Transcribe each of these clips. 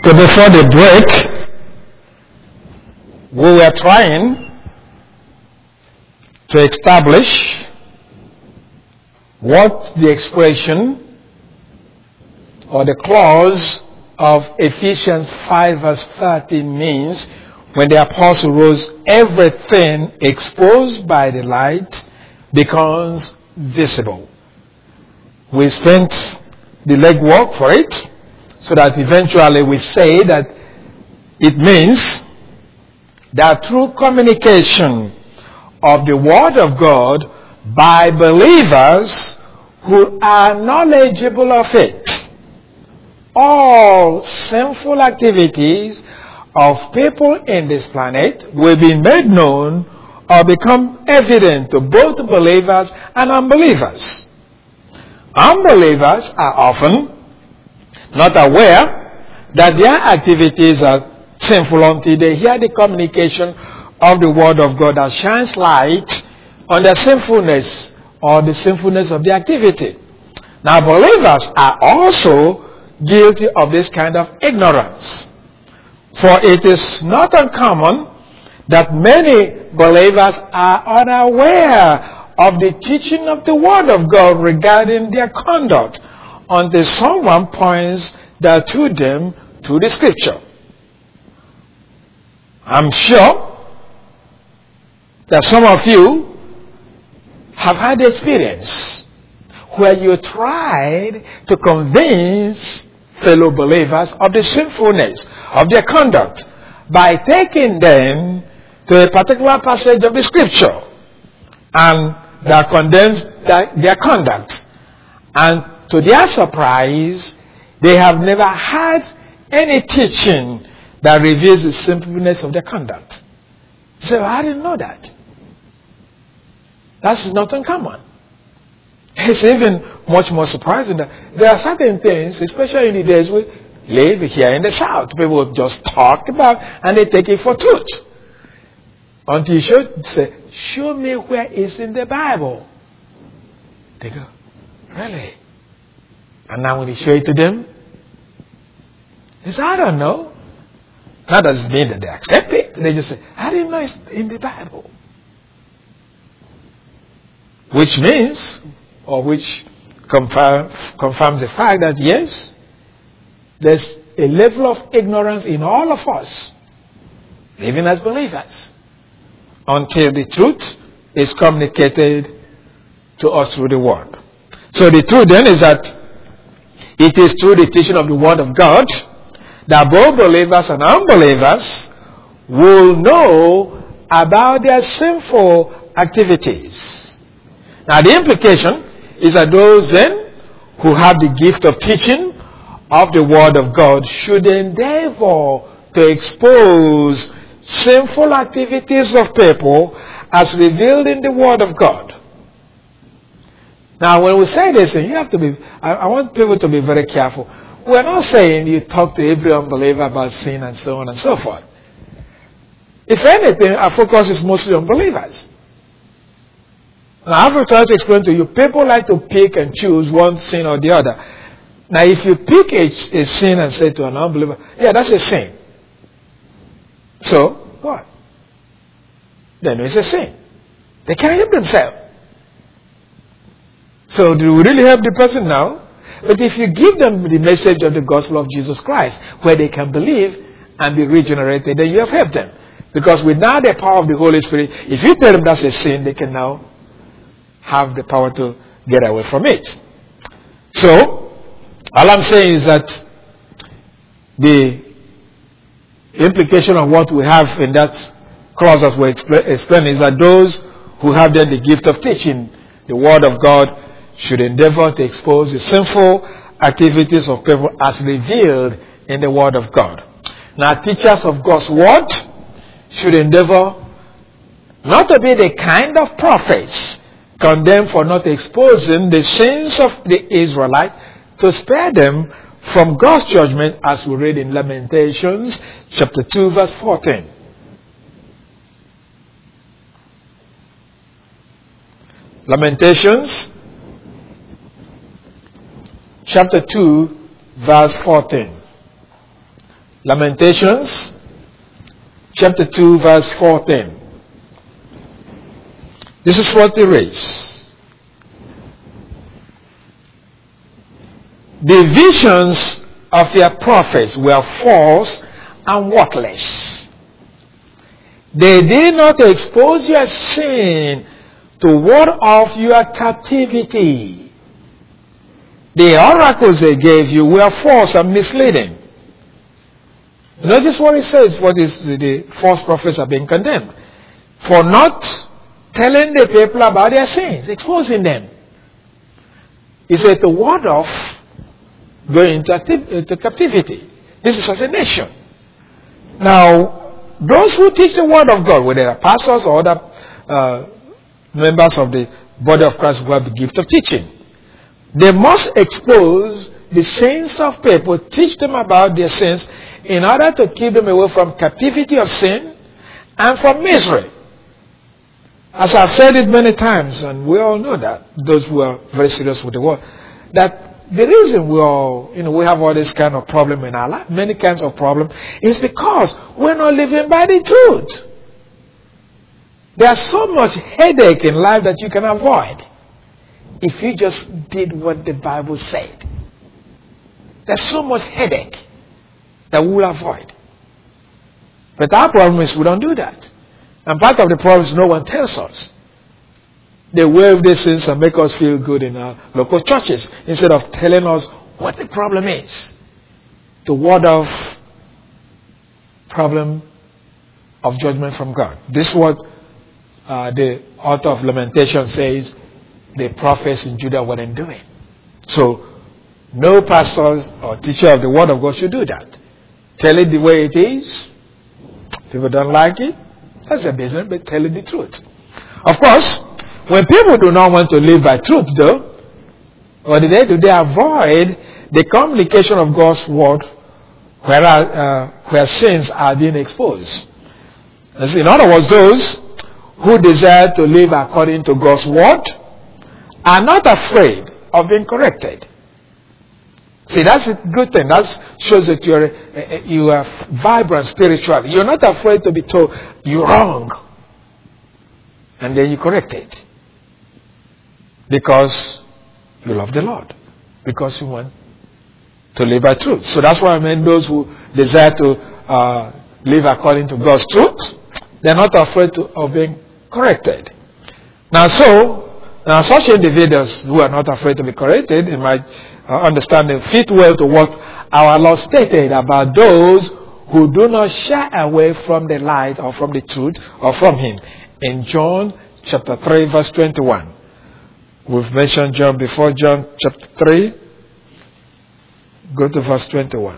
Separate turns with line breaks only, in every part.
So before the break, we were trying to establish what the expression or the clause of Ephesians 5 verse 13 means when the apostle wrote, everything exposed by the light becomes visible. We spent the legwork for it, so that eventually we say that it means that through communication of the Word of God by believers who are knowledgeable of it, all sinful activities of people in this planet will be made known or become evident to both believers and unbelievers. Unbelievers are often not aware that their activities are sinful until they hear the communication of the Word of God that shines light on their sinfulness or the sinfulness of the activity. Now, believers are also guilty of this kind of ignorance. For it is not uncommon that many believers are unaware of the teaching of the Word of God regarding their conduct until someone points that to them to the Scripture. I'm sure that some of you have had experience where you tried to convince fellow believers of the sinfulness of their conduct by taking them to a particular passage of the Scripture and that condemns their conduct. And to their surprise, they have never had any teaching that reveals the sinfulness of their conduct. So I didn't know that. That's not uncommon. It's even much more surprising that there are certain things, especially in the days we live here in the South, people just talk about and they take it for truth. Until you say, show me where it's in the Bible. They go, really? And now when you show it to them, they say, I don't know. That doesn't mean that they accept it. They just say, I didn't know it's in the Bible. Which means, or which confirms the fact that yes, there's a level of ignorance in all of us, even as believers, until the truth is communicated to us through the Word. So the truth then is that it is through the teaching of the Word of God that both believers and unbelievers will know about their sinful activities. Now the implication is that those then who have the gift of teaching of the Word of God should endeavor to expose sinful activities of people as revealed in the Word of God. Now when we say this, you have to be, I want people to be very careful. We're not saying you talk to every unbeliever about sin and so on and so forth. If anything, our focus is mostly on believers. Now, I've tried to explain to you, people like to pick and choose one sin or the other. Now, if you pick a sin and say to an unbeliever, yeah, that's a sin. So, what? Then it's a sin. They can't help themselves. So, do we really help the person now? But if you give them the message of the gospel of Jesus Christ, where they can believe and be regenerated, then you have helped them. Because with now the power of the Holy Spirit, if you tell them that's a sin, they can now have the power to get away from it. So, all I'm saying is that the implication of what we have in that clause that we explain is that those who have then the gift of teaching the Word of God should endeavor to expose the sinful activities of people as revealed in the Word of God. Now, teachers of God's Word should endeavor not to be the kind of prophets condemned for not exposing the sins of the Israelites to spare them from God's judgment, as we read in Lamentations chapter 2 verse 14. Lamentations chapter 2 verse 14. Lamentations chapter 2 verse 14. This is what it reads. The visions of your prophets were false and worthless. They did not expose your sin to ward off your captivity. The oracles they gave you were false and misleading. Notice what it says, what is the false prophets are being condemned for not telling the people about their sins, exposing them. He said to ward off going into captivity. This is assassination. Now, those who teach the word of God, whether they are pastors or other members of the body of Christ who have the gift of teaching, they must expose the sins of people, teach them about their sins in order to keep them away from captivity of sin and from misery. As I've said it many times, and we all know that, those who are very serious with the word, that the reason we have all this kind of problem in our life, many kinds of problem, is because we're not living by the truth. There's so much headache in life that you can avoid if you just did what the Bible said. There's so much headache that we will avoid. But our problem is we don't do that. And part of the problem is no one tells us. They wave these things and make us feel good in our local churches instead of telling us what the problem is. To ward off problem of judgment from God. This is what the author of Lamentation says the prophets in Judah weren't doing. So, no pastors or teacher of the word of God should do that. Tell it the way it is. People don't like it. That's their business, but tell it the truth. Of course, when people do not want to live by truth, though, what do? They avoid the communication of God's word where sins are being exposed. In other words, those who desire to live according to God's word are not afraid of being corrected. See, that's a good thing. That shows that you are vibrant spiritually. You're not afraid to be told you're wrong. And then you correct it. Because you love the Lord. Because you want to live by truth. So that's why I mean those who desire to live according to God's truth, they're not afraid of being corrected. Now such individuals who are not afraid to be corrected, in my understanding, fit well to what our Lord stated about those who do not shy away from the light or from the truth or from Him. In John chapter 3 verse 21. We've mentioned John before. John chapter 3. Go to verse 21.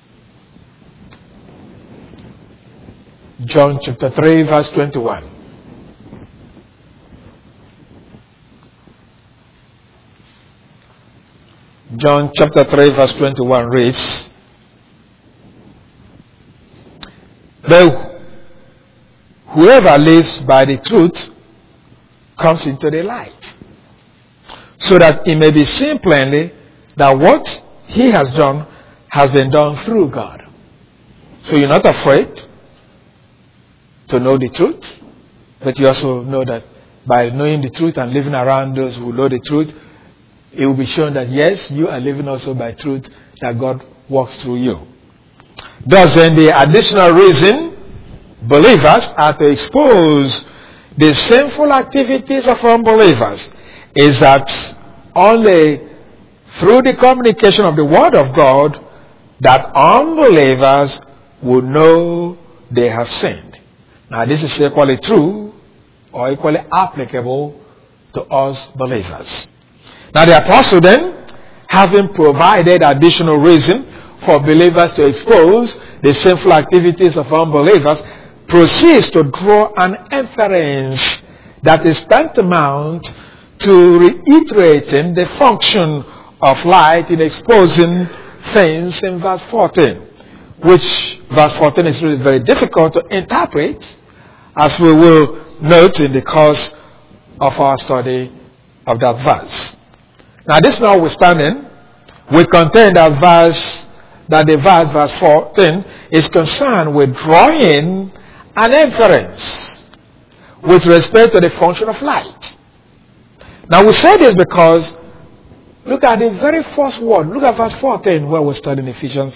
John chapter 3 verse 21. John chapter 3 verse 21 reads, "But whoever lives by the truth comes into the light, so that it may be seen plainly that what he has done has been done through God." So you're not afraid to know the truth, but you also know that by knowing the truth and living around those who know the truth, it will be shown that yes, you are living also by truth, that God works through you. Thus, then, the additional reason believers are to expose the sinful activities of unbelievers is that only through the communication of the Word of God that unbelievers will know they have sinned. Now, this is equally true or equally applicable to us believers. Now the apostle then, having provided additional reason for believers to expose the sinful activities of unbelievers, proceeds to draw an inference that is tantamount to reiterating the function of light in exposing things in verse 14, which verse 14 is really very difficult to interpret, as we will note in the course of our study of that verse. Now, this notwithstanding, we contend that that the verse 14, is concerned with drawing an inference with respect to the function of light. Now we say this because look at the very first word. Look at verse 14 where we're studying Ephesians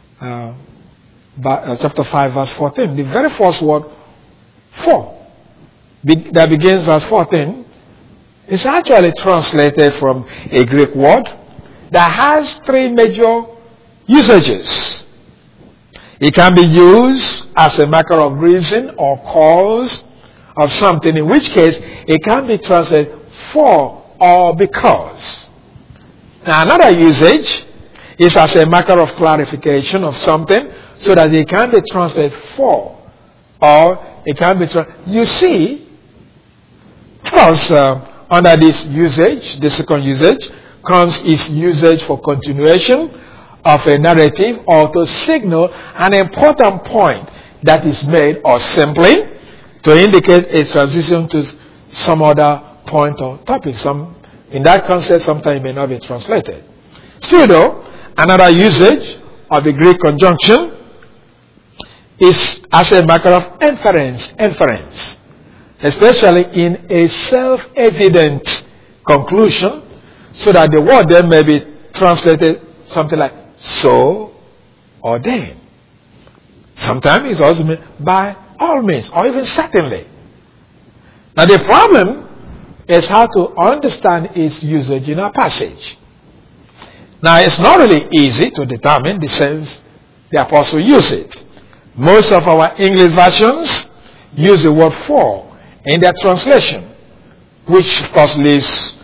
chapter 5 verse 14. The very first word, for, that begins verse 14, is actually translated from a Greek word that has three major usages. It can be used as a matter of reason or cause of something, in which case it can be translated for or because. Now another usage is as a matter of clarification of something, so that it can be translated for or it can be translated. You see, because under this usage, the second usage, comes its usage for continuation of a narrative or to signal an important point that is made, or simply to indicate a transition to some other point or topic. In that concept, sometimes it may not be translated. Still though, another usage of the Greek conjunction is as a matter of inference, especially in a self-evident conclusion, so that the word then may be translated something like so or then. Sometimes it's also meant by all means or even certainly. Now the problem is how to understand its usage in our passage. Now it's not really easy to determine the sense the apostle used it. Most of our English versions use the word for in their translation, which of course leaves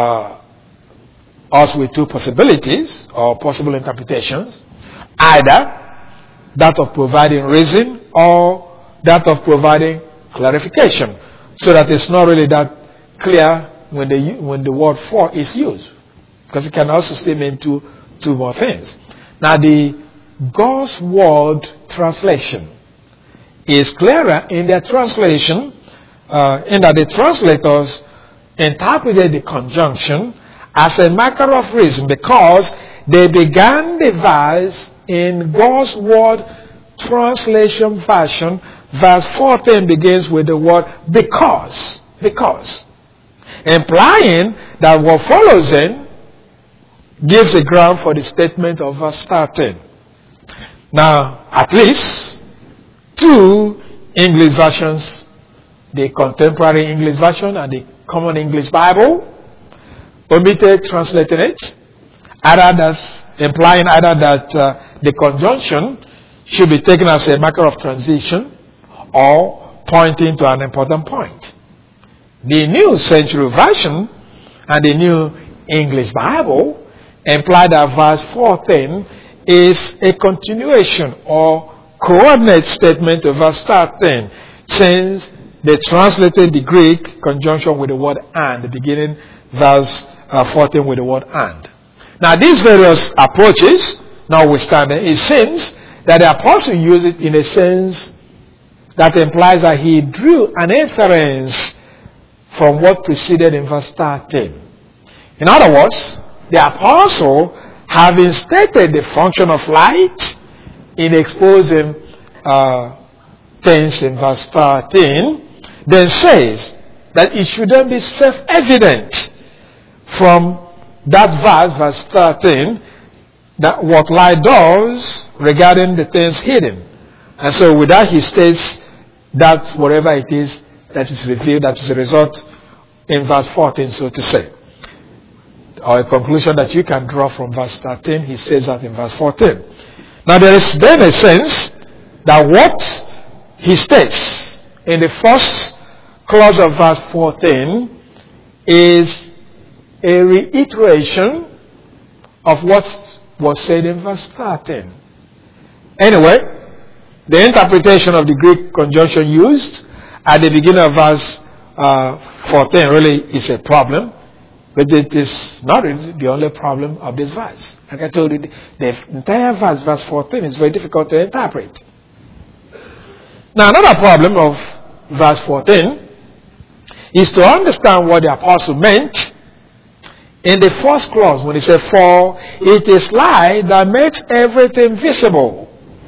us with two possibilities or possible interpretations. Either that of providing reason or that of providing clarification, so that it's not really that clear when the word for is used, because it can also still mean two more things. Now the God's Word translation is clearer in their translation, in that the translators interpreted the conjunction as a matter of reason, because they began the verse in God's Word translation version. Verse 14 begins with the word because, implying that what follows in gives a ground for the statement of verse 13. Now, at least two English versions, the contemporary English version and the Common English Bible, omitted translating it, implying either that the conjunction should be taken as a matter of transition or pointing to an important point. The New Century Version and the New English Bible imply that verse 14 is a continuation or coordinate statement of verse 13, since they translated the Greek conjunction with the word and, beginning verse 14 with the word and. Now these various approaches, notwithstanding, it seems that the apostle used it in a sense that implies that he drew an inference from what preceded in verse 13. In other words, the apostle, having stated the function of light in exposing things in verse 13, then says that it shouldn't be self-evident from that verse 13, that what light does regarding the things hidden. And so with that he states that whatever it is that is revealed, that is a result in verse 14, so to say. Or a conclusion that you can draw from verse 13, he says that in verse 14. Now there is then a sense that what he states in the first clause of verse 14 is a reiteration of what was said in verse 13. Anyway, the interpretation of the Greek conjunction used at the beginning of verse 14 really is a problem, but it is not really the only problem of this verse. Like I told you, the entire verse 14, is very difficult to interpret. Now, another problem of verse 14 is to understand what the apostle meant in the first clause, when it says, for it is light that makes everything visible.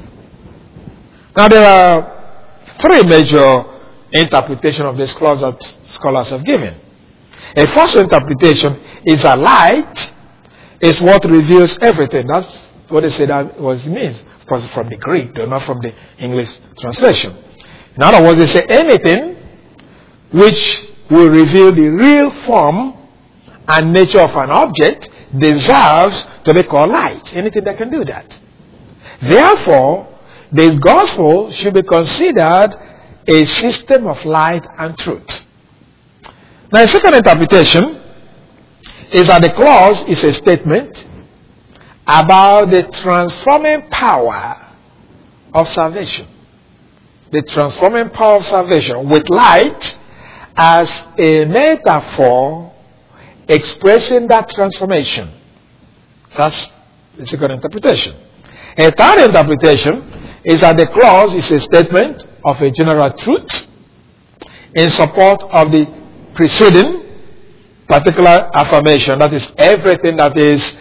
Now there are three major interpretations of this clause that scholars have given. A first interpretation is that light is what reveals everything. That's what they say that was means. Of course, from the Greek, though not from the English translation. In other words, they say anything which will reveal the real form and nature of an object deserves to be called light. Anything that can do that. Therefore, the gospel should be considered a system of light and truth. Now, a second interpretation is that the clause is a statement about the transforming power of salvation. The transforming power of salvation, with light as a metaphor expressing that transformation. That's the second interpretation. A third interpretation is that the clause is a statement of a general truth in support of the preceding particular affirmation. That is, everything that is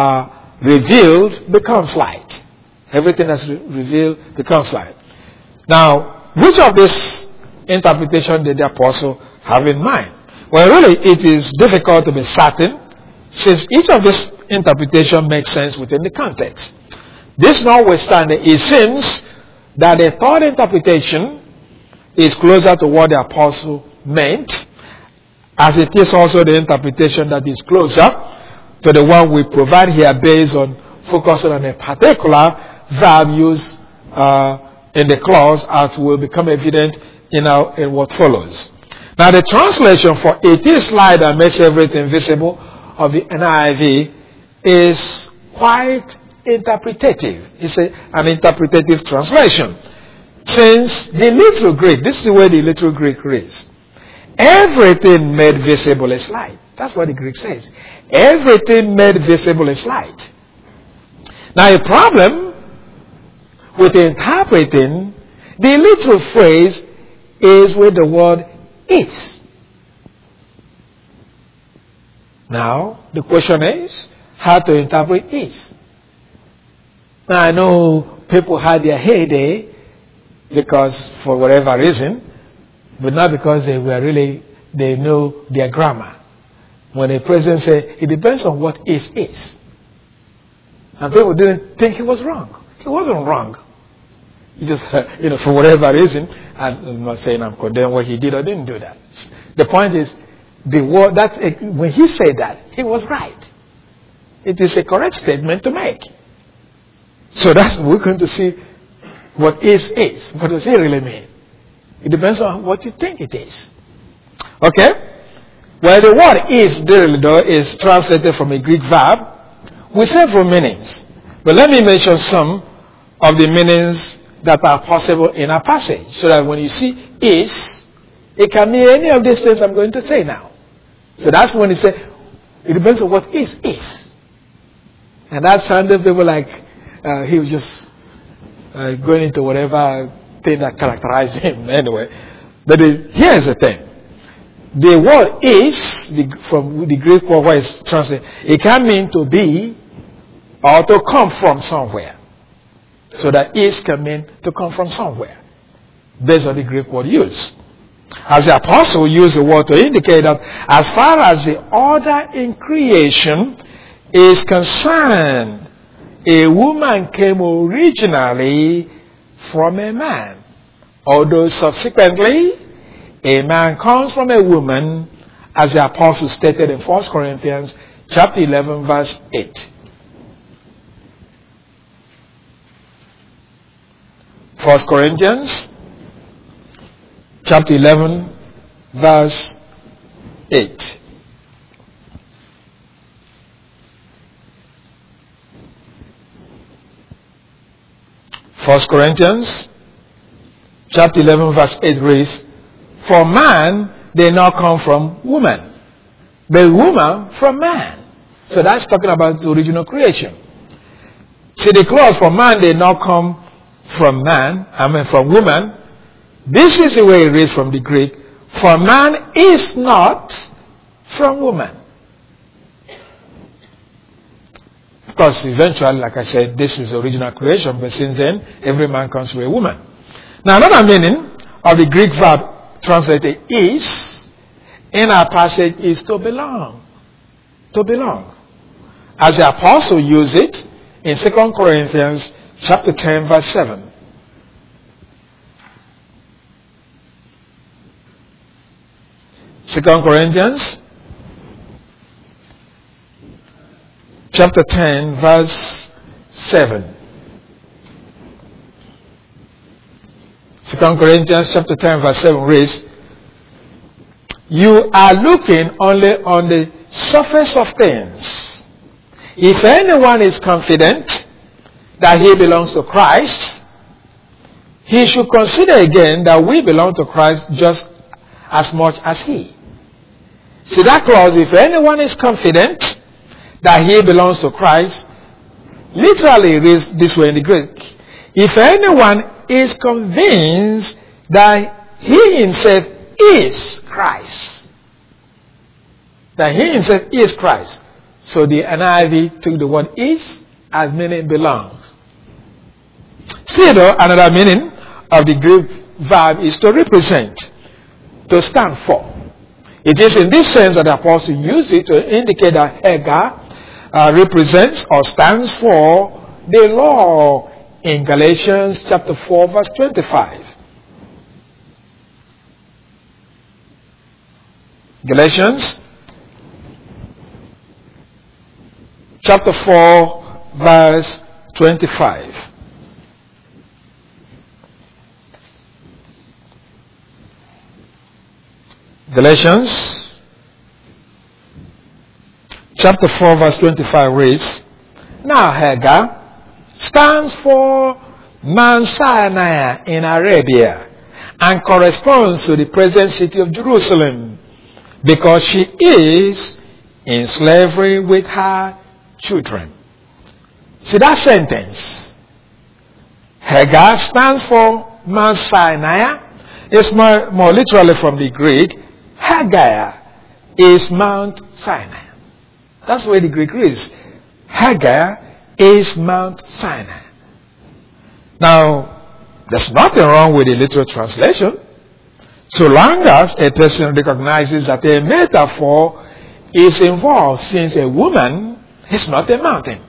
revealed becomes light. Everything that's revealed becomes light. Now, which of these interpretations did the apostle have in mind? Well, really, it is difficult to be certain, since each of these interpretations makes sense within the context. This notwithstanding, it seems that the third interpretation is closer to what the apostle meant, as it is also the interpretation that is closer to the one we provide here, based on focusing on a particular verb used in the clause, as will become evident in what follows. Now, the translation for "it is light that makes everything visible" of the NIV is quite interpretative. It's an interpretative translation. Since the literal Greek, this is the way the literal Greek reads. Everything made visible is light. That's what the Greek says. Everything made visible is light. Now, a problem with interpreting the literal phrase is with the word "is." Now, the question is how to interpret "is." Now, I know people had their heyday because, for whatever reason, but not because they know their grammar. When a president said, it depends on what "is." And people didn't think he was wrong. He wasn't wrong. He just, for whatever reason, I'm not saying I'm condemning what he did or didn't do that. The point is, the word when he said that, he was right. It is a correct statement to make. So we're going to see what "is." What does it really mean? It depends on what you think it is. Okay? Well, the word "is" literally, though, is translated from a Greek verb with several meanings. But let me mention some of the meanings that are possible in a passage, so that when you see "is," it can mean any of these things I'm going to say now. So that's when you say, it depends on what "is." And that sounded people like he was just going into whatever thing that characterized him anyway. But here's the thing. The word "is," from the Greek word where it's translated, it can mean to be or to come from somewhere. So that "is" can mean to come from somewhere, based on the Greek word used. As the apostle used the word to indicate that as far as the order in creation is concerned, a woman came originally from a man, although subsequently a man comes from a woman, as the apostle stated in 1 Corinthians chapter 11, verse 8. 1 Corinthians chapter 11, verse 8. First Corinthians chapter 11, verse 8 reads, "For man did not come from woman, but woman from man." So that's talking about the original creation. See, the clause "for man did not come from from woman," this is the way it reads from the Greek. "For man is not from woman." course, eventually, like I said, this is original creation, but since then, every man comes to a woman. Now, another meaning of the Greek verb translated is, in our passage, is to belong. To belong. As the apostle used it in 2 Corinthians chapter 10, verse 7. Second Corinthians chapter 10, verse 7. 2 Corinthians chapter 10, verse 7 reads, "You are looking only on the surface of things. If anyone is confident that he belongs to Christ, he should consider again that we belong to Christ just as much as he." See that clause, if anyone is confident that he belongs to Christ, literally reads this way in the Greek. If anyone is convinced that he himself is Christ. That he himself is Christ. So the NIV took the word is as meaning belongs. Still though, another meaning of the Greek verb is to represent, to stand for. It is in this sense that the apostle used it to indicate that Hagar represents or stands for the law in Galatians chapter 4 verse 25. Galatians chapter 4 verse 25. Galatians chapter 4 verse 25 reads, "Now Hagar stands for Mount Sinai in Arabia and corresponds to the present city of Jerusalem because she is in slavery with her children." See that sentence? Hagar stands for Mount Sinai. It's more literally from the Greek. Hagar is Mount Sinai. That's where the Greek is. Hagar is Mount Sinai. Now, there's nothing wrong with the literal translation, so long as a person recognizes that a metaphor is involved, since a woman is not a mountain.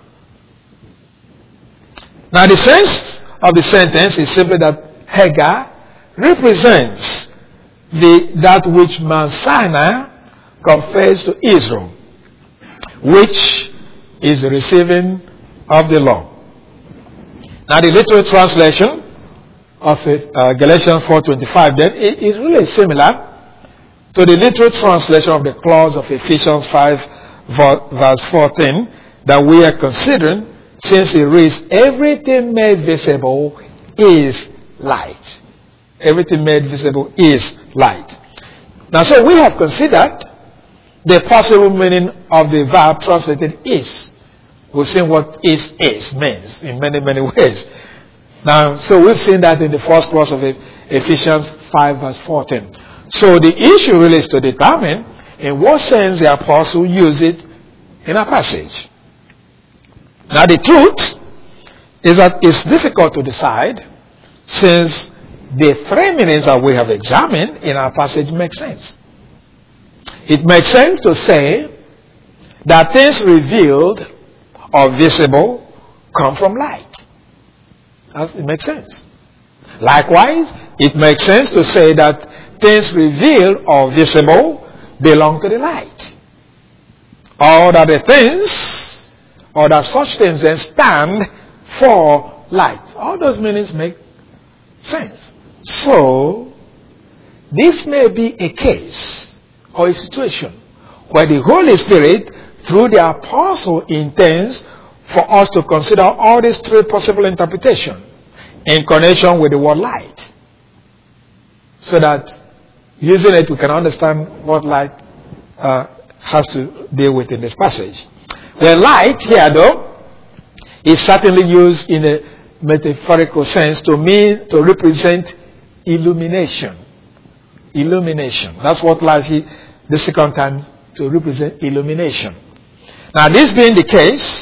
Now, the sense of the sentence is simply that Hagar represents that which Mount Sinai confers to Israel, which is the receiving of the law. Now, the literal translation of Galatians 4:25 then is really similar to the literal translation of the clause of Ephesians 5 verse 14 that we are considering, since it reads, "Everything made visible is light." Everything made visible is light. Now, so we have considered the possible meaning of the verb translated is. We've seen what is means in many, many ways. Now, so we've seen that in the first clause of Ephesians 5 verse 14. So the issue really is to determine in what sense the apostle used it in a passage. Now, the truth is that it's difficult to decide, since the three meanings that we have examined in our passage make sense. It makes sense to say that things revealed or visible come from light. It makes sense. Likewise, it makes sense to say that things revealed or visible belong to the light. Or that the things, or that such things then stand for light. All those meanings make sense. So, this may be a case or a situation where the Holy Spirit, through the apostle, intends for us to consider all these three possible interpretations in connection with the word light, so that using it we can understand what light has to deal with in this passage. The light here, though, is certainly used in a metaphorical sense to represent illumination. Illumination. That's what light is the second time, to represent illumination. Now, this being the case,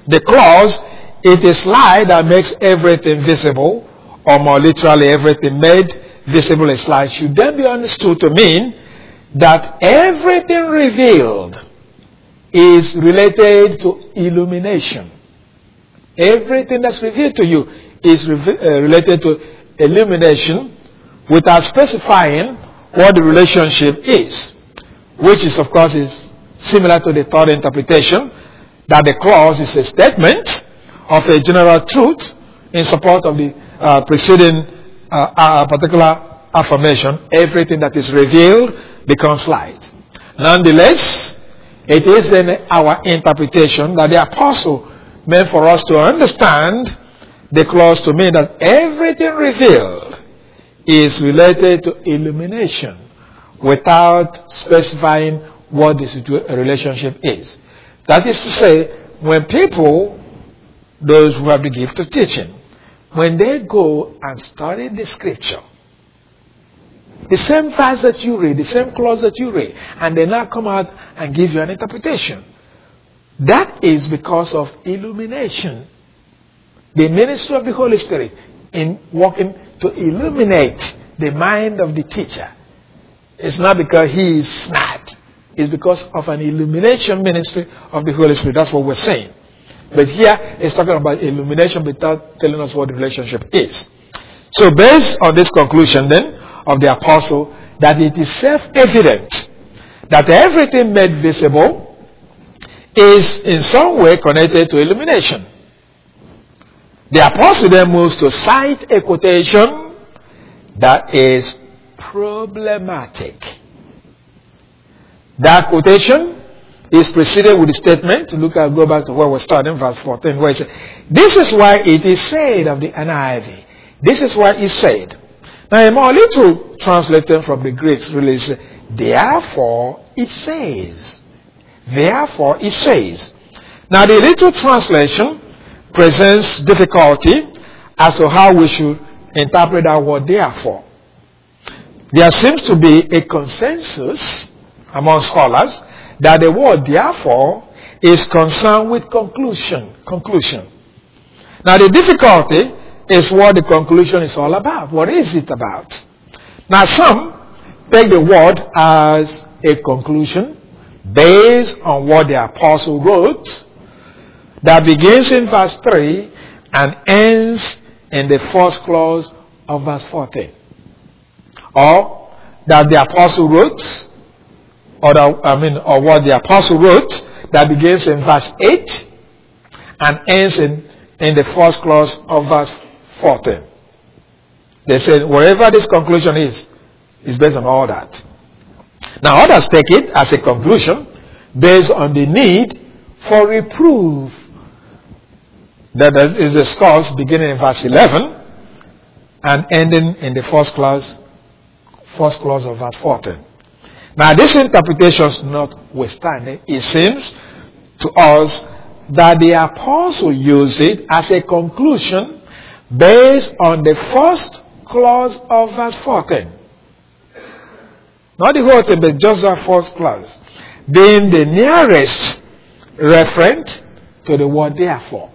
The clause, it is light that makes everything visible, or more literally, everything made visible is light, should then be understood to mean that everything revealed is related to illumination. Everything that's revealed to you is related to illumination, without specifying what the relationship is, which is, of course, is similar to the third interpretation, that the clause is a statement of a general truth in support of the preceding particular affirmation. Everything that is revealed becomes light. Nonetheless, it is in our interpretation that the apostle meant for us to understand the clause to mean that everything revealed is related to illumination, without specifying what the relationship is. That is to say, when people, those who have the gift of teaching, when they go and study the scripture, the same verse that you read, the same clause that you read, and they now come out and give you an interpretation, that is because of illumination. The ministry of the Holy Spirit in working to illuminate the mind of the teacher. It's not because he is smart. It's because of an illumination ministry of the Holy Spirit. That's what we're saying. But here, it's talking about illumination without telling us what the relationship is. So based on this conclusion then of the apostle, that it is self-evident that everything made visible is in some way connected to illumination. The apostle then moves to cite a quotation that is problematic. That quotation is preceded with the statement. Go back to where we're starting, verse 14, where it says, this is why it is said of the NIV. This is why it's said. Now, a more little translated from the Greek really says, therefore it says. Therefore it says. Now, the little translation presents difficulty as to how we should interpret that word therefore. There seems to be a consensus among scholars that the word therefore is concerned with conclusion. Now, the difficulty is what the conclusion is all about. What is it about? Now, some take the word as a conclusion based on what the apostle wrote, that begins in verse 3 and ends in the first clause of verse 14. Or that the apostle wrote, or what the apostle wrote, that begins in verse 8 and ends in the first clause of verse 14. They said wherever this conclusion is based on all that. Now others take it as a conclusion based on the need for reproof. That is discussed beginning in verse 11 and ending in the first clause of verse 14. Now, this interpretation notwithstanding, it seems to us that the apostle used it as a conclusion based on the first clause of verse 14. Not the whole thing, but just the first clause, being the nearest referent to the word therefore.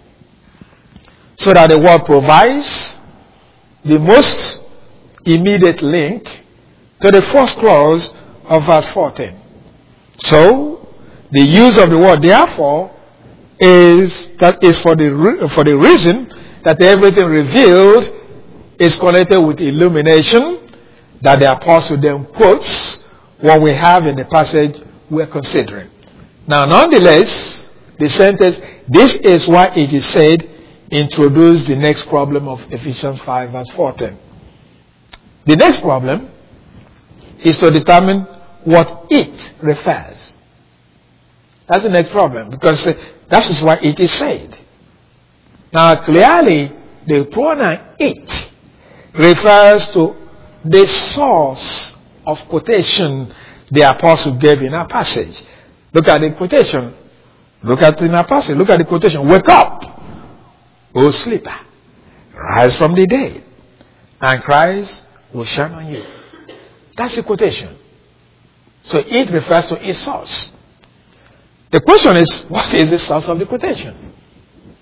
So that the word provides the most immediate link to the first clause of verse 14. So, the use of the word therefore is for the reason that everything revealed is connected with illumination that the apostle then quotes what we have in the passage we're considering. Now, nonetheless, the sentence, this is why it is said, introduce the next problem of Ephesians 5 verse 14. The next problem is to determine what it refers. That's the next problem, because that is why it is said. Now, clearly, the pronoun it refers to the source of quotation the apostle gave in our passage. Look at the quotation. Look at the quotation. Wake up, O sleeper, rise from the dead, and Christ will shine on you. That's the quotation. So it refers to its source. The question is, what is the source of the quotation?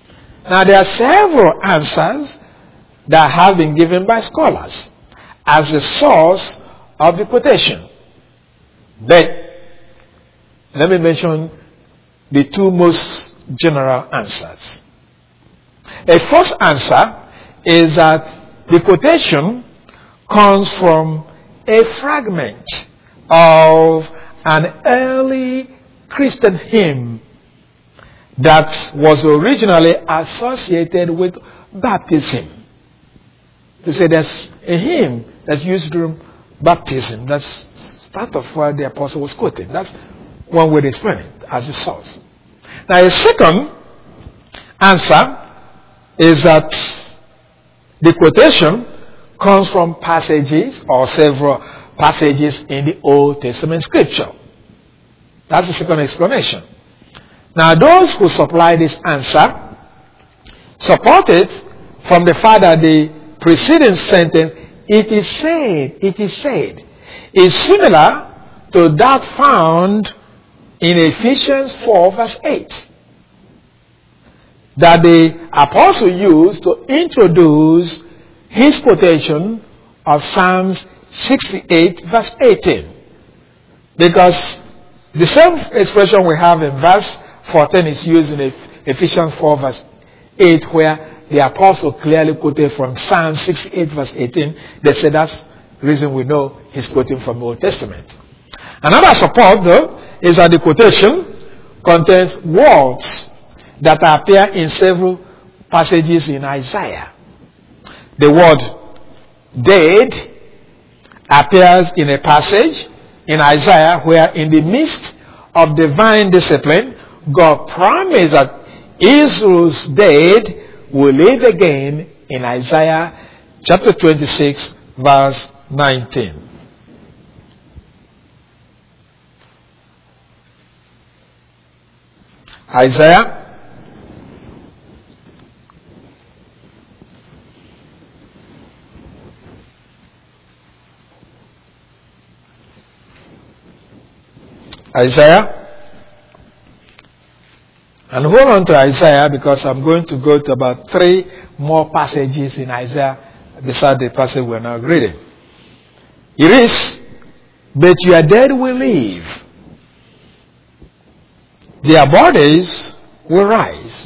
Now there are several answers that have been given by scholars as the source of the quotation. But let me mention the two most general answers. A first answer is that the quotation comes from a fragment of an early Christian hymn that was originally associated with baptism. They say there's a hymn that's used during baptism. That's part of what the apostle was quoting. That's one way to explain it as a source. Now, a second answer is that the quotation comes from passages or several passages in the Old Testament scripture. That's the second explanation. Now, those who supply this answer support it from the fact that the preceding sentence, it is said, is similar to that found in Ephesians 4 verse 8. That the apostle used to introduce his quotation of Psalms 68 verse 18. Because the same expression we have in verse 14 is used in Ephesians 4 verse 8, where the apostle clearly quoted from Psalm 68 verse 18. They say that's the reason we know he's quoting from the Old Testament. Another support, though, is that the quotation contains words that appear in several passages in Isaiah. The word dead appears in a passage in Isaiah where in the midst of divine discipline, God promised that Israel's dead will live again in Isaiah chapter 26 verse 19. Isaiah and hold on to Isaiah because I'm going to go to about 3 more passages in Isaiah beside the passage we're now reading. It is, but your dead will live. Their bodies will rise.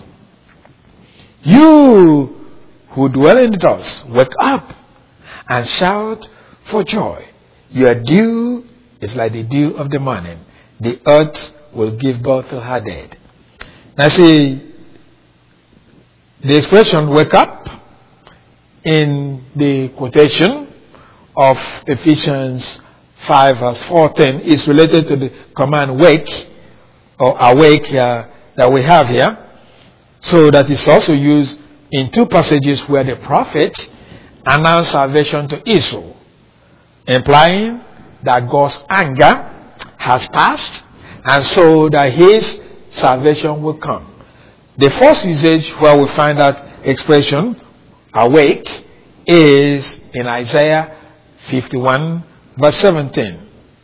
You who dwell in the dust, wake up and shout for joy. Your dew is like the dew of the morning. The earth will give birth to her dead. Now see, the expression wake up in the quotation of Ephesians 5 verse 14 is related to the command wake or awake that we have here. So that is also used in 2 passages where the prophet announced salvation to Israel, implying that God's anger has passed and so that his salvation will come. The first usage where we find that expression awake is in Isaiah 51 verse 17.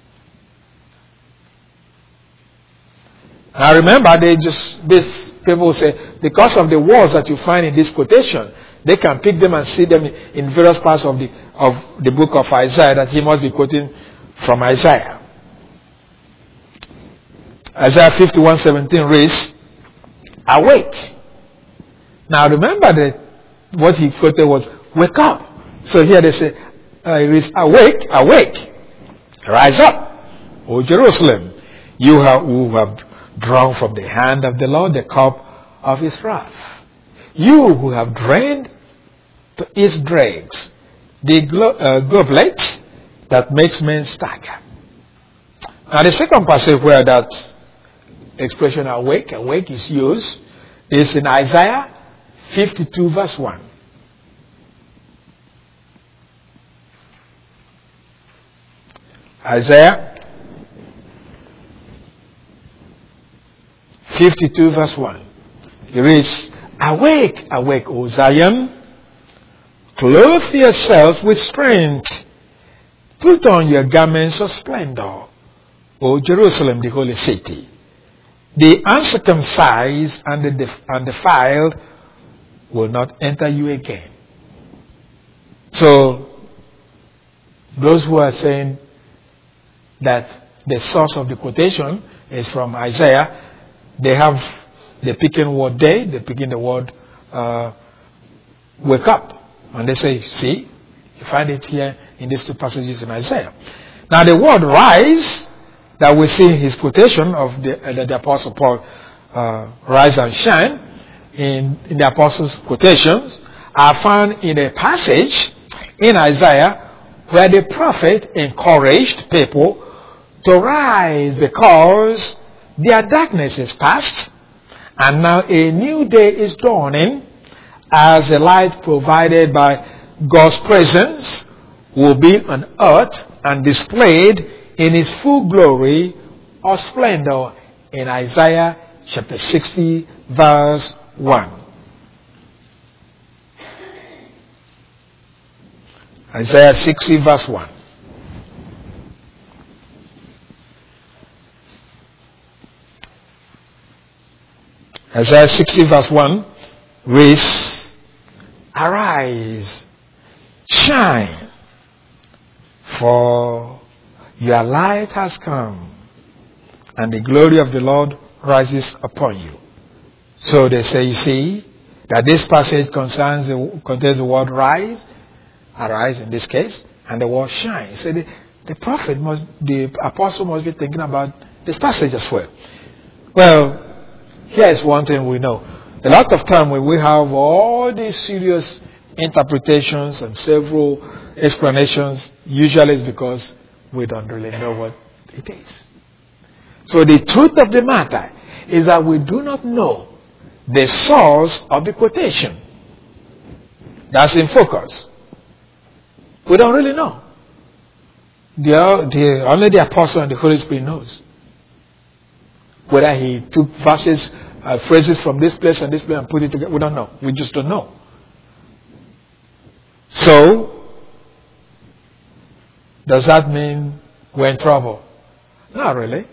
Now remember, these people say, because of the words that you find in this quotation, they can pick them and see them in various parts of the book of Isaiah that he must be quoting from Isaiah. Isaiah 51:17 reads, awake. Now remember that what he quoted was wake up. So here they say, it reads, awake, awake, rise up, O Jerusalem, you who have drawn from the hand of the Lord the cup of his wrath. You who have drained to its dregs the goblet that makes men stagger. Now the second passage where that expression awake is used is in Isaiah 52 verse 1. Isaiah 52 verse 1. It reads, awake, awake, O Zion, clothe yourselves with strength, put on your garments of splendor, O Jerusalem, the holy city. The uncircumcised and the defiled will not enter you again. So, those who are saying that the source of the quotation is from Isaiah, they're picking word day, they're picking the word wake up. And they say, see, you find it here in these two passages in Isaiah. Now the word rise, that we see in his quotation of the Apostle Paul, rise and shine, in the Apostles' quotations, are found in a passage in Isaiah where the prophet encouraged people to rise because their darkness is past and now a new day is dawning, as the light provided by God's presence will be on earth and displayed in its full glory or splendor in Isaiah chapter 60 verse 1. Isaiah 60 verse 1. Isaiah 60 verse 1 reads, arise, shine, for your light has come, and the glory of the Lord rises upon you. So they say, you see, that this passage contains the word rise, arise in this case, and the word shine. So the apostle must be thinking about this passage as well. Well, here is one thing we know. A lot of time when we have all these serious interpretations and several explanations, usually it's because we don't really know what it is. So the truth of the matter is that we do not know the source of the quotation. That's in focus. We don't really know. Only the apostle and the Holy Spirit knows. Whether he took verses, phrases from this place and this place and put it together, we don't know. We just don't know. So, does that mean we're in trouble? Not really.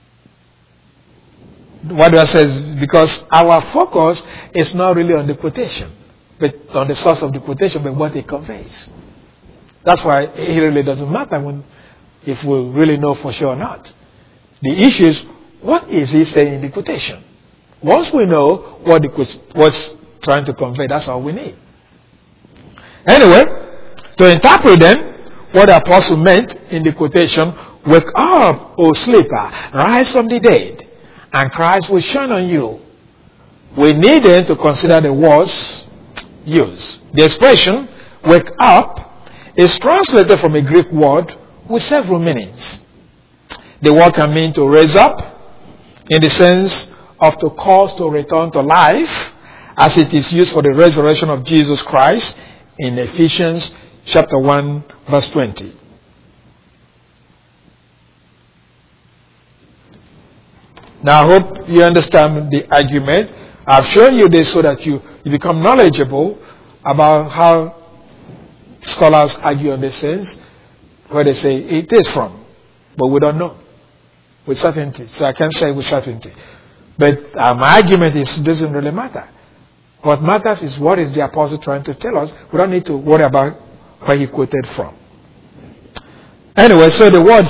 What do I say is because our focus is not really on the quotation, but on the source of the quotation, but what it conveys. That's why it really doesn't matter if we really know for sure or not. The issue is, what is he saying in the quotation? Once we know what's trying to convey, that's all we need. Anyway, to interpret then what the apostle meant in the quotation, wake up, O sleeper, rise from the dead, and Christ will shine on you. We need then to consider the words used. The expression, wake up, is translated from a Greek word with several meanings. The word can mean to raise up, in the sense of to cause to return to life, as it is used for the resurrection of Jesus Christ in Ephesians chapter 1 verse 20. Now I hope you understand the argument. I've shown you this so that you become knowledgeable about how scholars argue on this sense, where they say it is from, but we don't know with certainty. So I can't say with certainty. But my argument is it doesn't really matter. What matters is what is the apostle trying to tell us. We don't need to worry about where he quoted from. Anyway, so the word,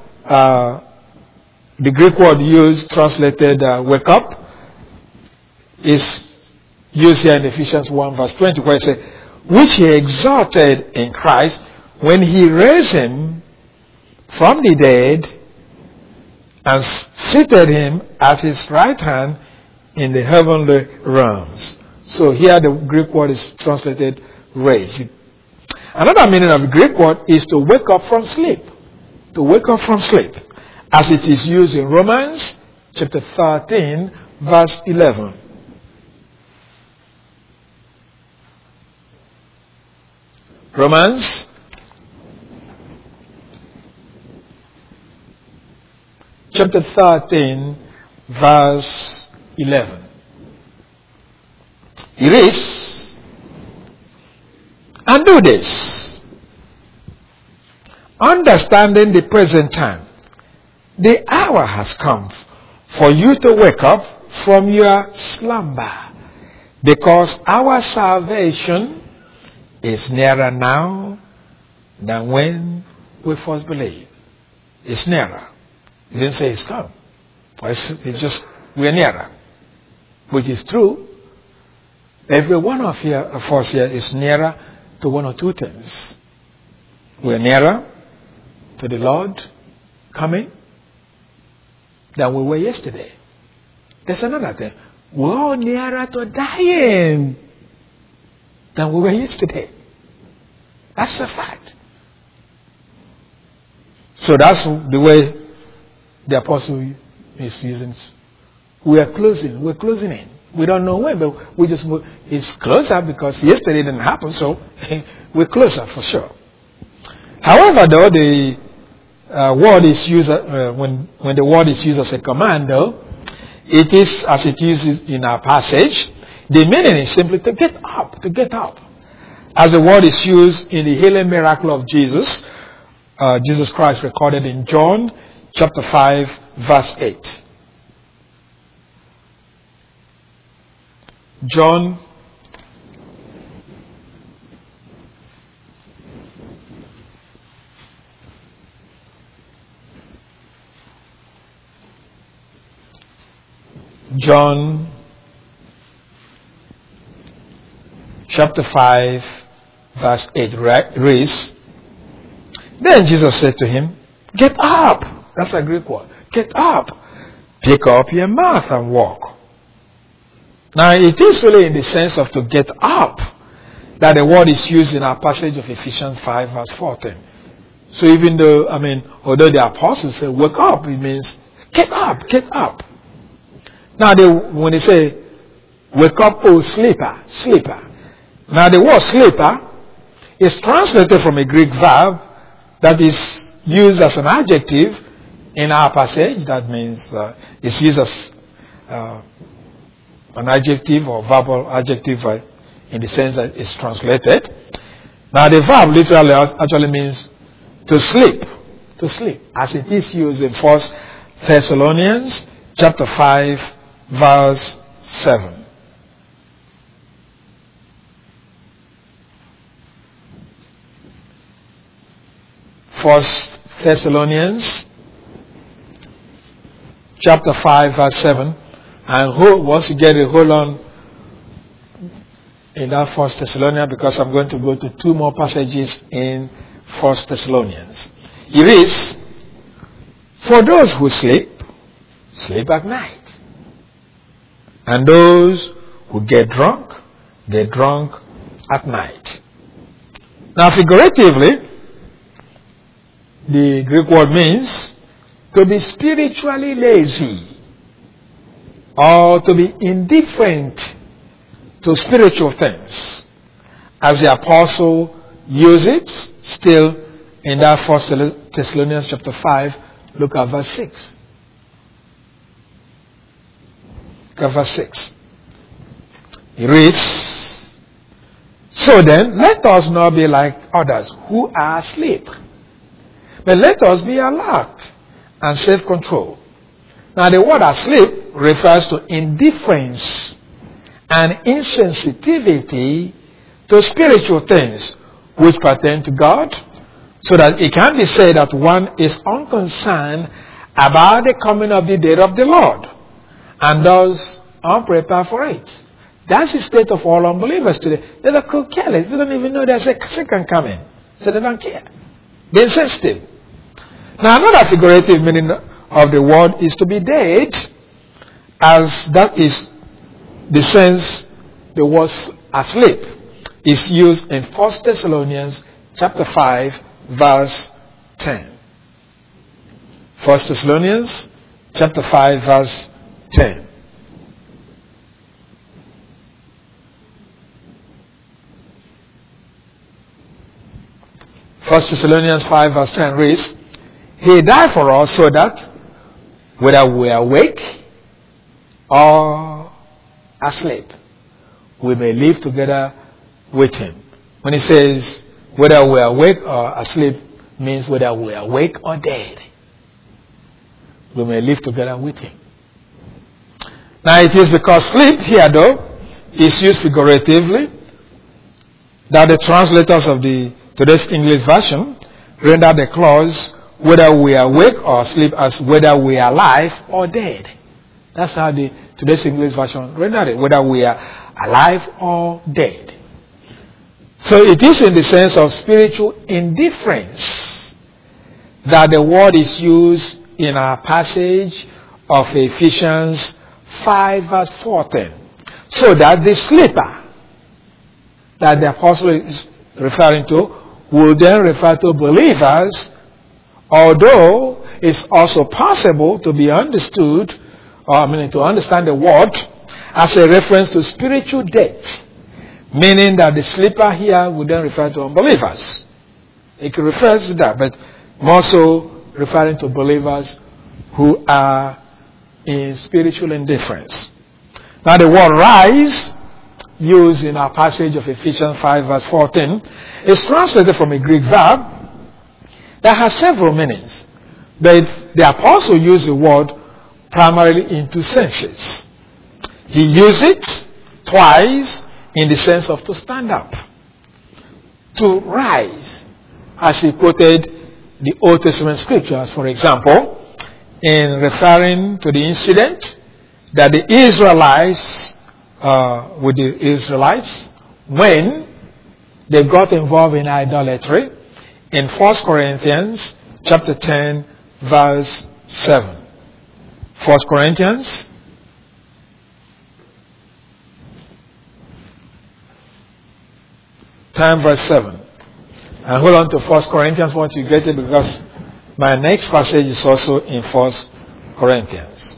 the Greek word used, translated wake up, is used here in Ephesians 1 verse 20, where it says, which he exalted in Christ when he raised him from the dead and seated him at his right hand in the heavenly realms. So here the Greek word is translated raise. Another meaning of the Greek word is to wake up from sleep. To wake up from sleep. As it is used in Romans chapter 13 verse 11. Romans chapter 13 verse 11. It reads, and do this, understanding the present time, the hour has come for you to wake up from your slumber. Because our salvation is nearer now than when we first believed. It's nearer. He didn't say it's come. It's just, we're nearer. Which is true. Every one of us here is nearer to one or two things. We're nearer to the Lord coming than we were yesterday. There's another thing. We're all nearer to dying than we were yesterday. That's a fact. So that's the way the apostle is using. We're closing in. We don't know when, but it's closer because yesterday didn't happen, so we're closer for sure. However, though, the word is used, when the word is used as a command, though, it is as it uses in our passage. The meaning is simply to get up, As the word is used in the healing miracle of Jesus Christ recorded in John chapter 5, verse 8. John chapter 5, verse 8 reads, Then Jesus said to him, Get up. That's a Greek word. Get up. Pick up your mat and walk. Now, it is really in the sense of to get up that the word is used in our passage of Ephesians 5, verse 14. So even though, although the apostles say, wake up, it means get up. Now, when they say, wake up, oh sleeper. Now, the word sleeper is translated from a Greek verb that is used as an adjective in our passage. That means it's used as an adjective or verbal adjective in the sense that it's translated. Now, the verb literally actually means to sleep, as it is used in 1 Thessalonians chapter 5, verse 7. First Thessalonians chapter 5, verse 7. And once you get it, hold on in that 1 Thessalonians, because I'm going to go to two more passages in 1 Thessalonians. It is, for those who sleep at night. And those who get drunk at night. Now, figuratively, the Greek word means to be spiritually lazy or to be indifferent to spiritual things. As the apostle used it still in that 1 Thessalonians chapter 5, look at verse 6. Look at verse 6. It reads, So then, let us not be like others who are asleep, but let us be alert and self-control. Now, the word asleep refers to indifference and insensitivity to spiritual things which pertain to God, so that it can be said that one is unconcerned about the coming of the day of the Lord and thus unprepared for it. That's the state of all unbelievers today. They are careless. They don't even know there's a second coming. So they don't care. They're insensitive. Now, another figurative meaning of the word is to be dead, as that is the sense the word asleep is used in 1 Thessalonians chapter 5, verse 10. 1 Thessalonians chapter 5, verse 10. First Thessalonians 5, verse 10 reads, He died for us so that whether we are awake or asleep, we may live together with Him. When he says whether we are awake or asleep, means whether we are awake or dead, we may live together with Him. Now, it is because sleep here, though, is used figuratively, that the translators of today's English version render the clause whether we are awake or asleep as whether we are alive or dead. That's how today's English version rendered it, whether we are alive or dead. So it is in the sense of spiritual indifference that the word is used in our passage of Ephesians 5 verse 14. So that the sleeper that the apostle is referring to will then refer to believers, although it's also possible to be understood, to understand the word as a reference to spiritual death, meaning that the sleeper here would then refer to unbelievers. It refers to that, but more so referring to believers who are in spiritual indifference. Now the word rise, used in our passage of Ephesians 5 verse 14, is translated from a Greek verb that has several meanings. But the apostle used the word primarily in two senses. He used it twice in the sense of to stand up, to rise, as he quoted the Old Testament scriptures, for example, in referring to the incident that the Israelites, when they got involved in idolatry, in 1 Corinthians chapter 10 verse 7. 1 Corinthians verse 7. And hold on to 1 Corinthians once you get it, because my next passage is also in 1 Corinthians.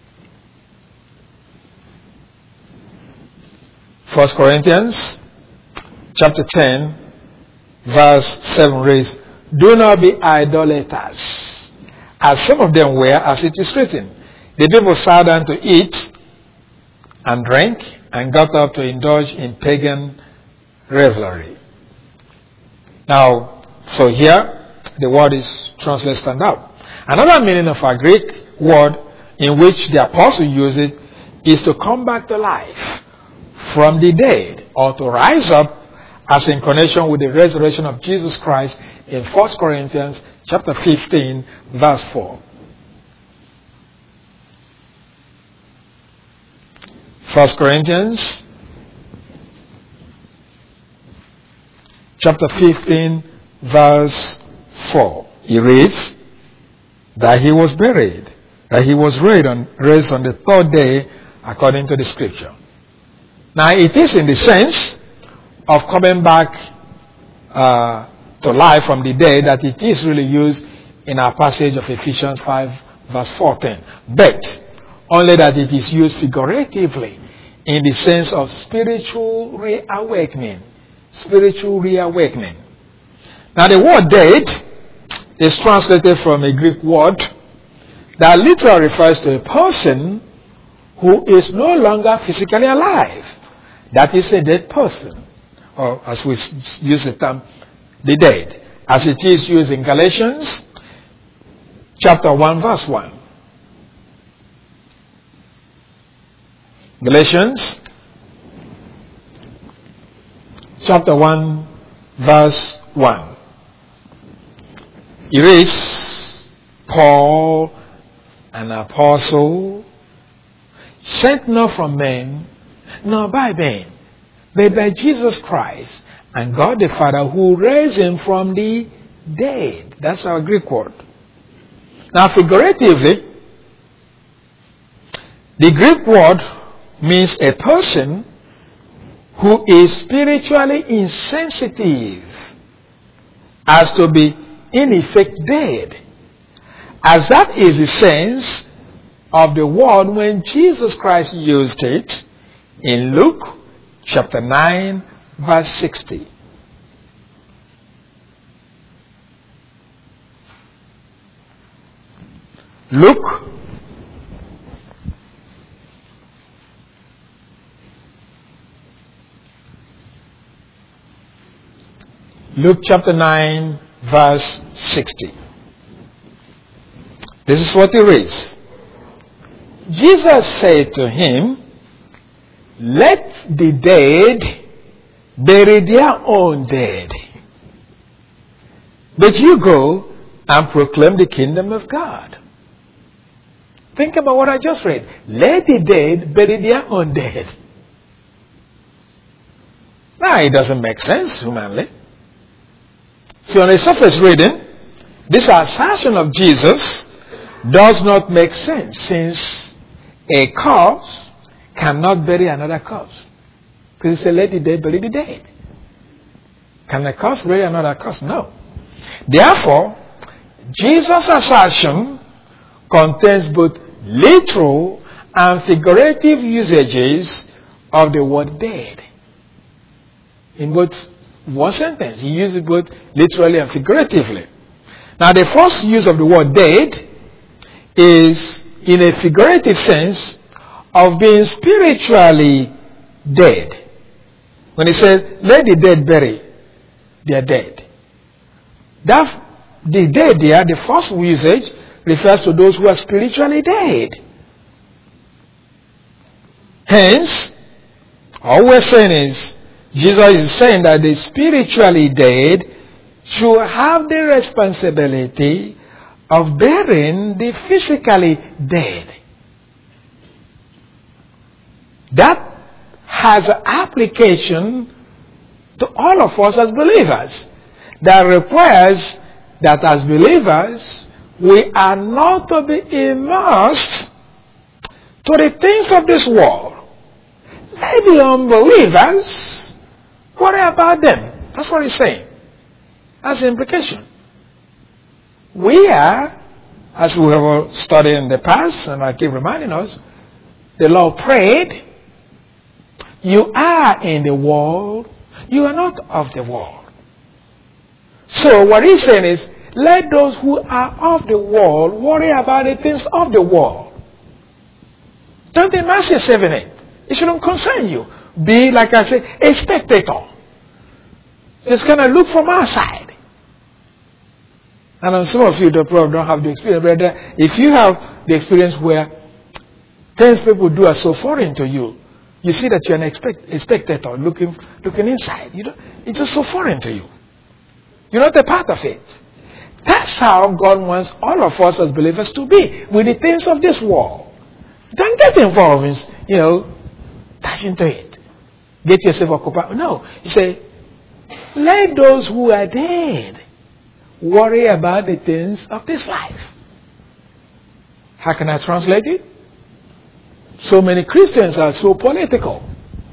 1 Corinthians chapter 10 verse 7 reads, "Do not be idolaters, as some of them were, as it is written. The people sat down to eat and drink and got up to indulge in pagan revelry." Now, so here the word is translated stand up. Another meaning of our Greek word in which the apostle used it is to come back to life from the dead, or to rise up, as in connection with the resurrection of Jesus Christ in 1 Corinthians chapter 15 verse 4. 1 Corinthians chapter 15 verse 4. He reads that he was buried, that he was raised on the third day according to the scripture. Now it is in the sense of coming back to life from the dead that it is really used in our passage of Ephesians 5 verse 14. But only that it is used figuratively in the sense of spiritual reawakening. Spiritual reawakening. Now the word dead is translated from a Greek word that literally refers to a person who is no longer physically alive. That is a dead person. Or as we use the term, the dead. As it is used in Galatians chapter 1 verse 1. Galatians chapter 1 verse 1. It reads, "Paul, an apostle, sent not from men, nor by men, but by Jesus Christ, and God the Father, who raised him from the dead." That's our Greek word. Now figuratively, the Greek word means a person who is spiritually insensitive as to be in effect dead. As that is the sense of the word when Jesus Christ used it in Luke chapter 9 verse 60. Luke chapter 9 verse 60. This is what it reads. Jesus said to him, let the dead bury their own dead. But you go and proclaim the kingdom of God. Think about what I just read. Let the dead bury their own dead. Now, it doesn't make sense humanly. So on the surface reading, this assertion of Jesus does not make sense, since a corpse cannot bury another corpse. Because he said, let the dead bury the dead. Can a corpse bury another corpse? No. Therefore, Jesus' assertion contains both literal and figurative usages of the word dead. In both one sentence, he uses it both literally and figuratively. Now, the first use of the word dead is in a figurative sense of being spiritually dead. When he says, let the dead bury their dead. The dead there, the first usage, refers to those who are spiritually dead. Hence, all we're saying is, Jesus is saying that the spiritually dead should have the responsibility of burying the physically dead. That has application to all of us as believers. That requires that as believers, we are not to be immersed to the things of this world. Let the unbelievers worry about them. That's what he's saying. That's the implication. We are, as we have studied in the past, and I keep reminding us, the Lord prayed, you are in the world, you are not of the world. So what he's saying is, let those who are of the world worry about the things of the world. Don't immerse yourself in it. It shouldn't concern you. Be, like I say, a spectator. Just kind of look from outside. And some of you don't have the experience, but if you have the experience where things people do are so foreign to you, you see that you're a spectator looking inside. It's just so foreign to you. You're not a part of it. That's how God wants all of us as believers to be with the things of this world. Don't get involved in, dash into it. Get yourself occupied. No. You say, let those who are dead worry about the things of this life. How can I translate it? So many Christians are so political.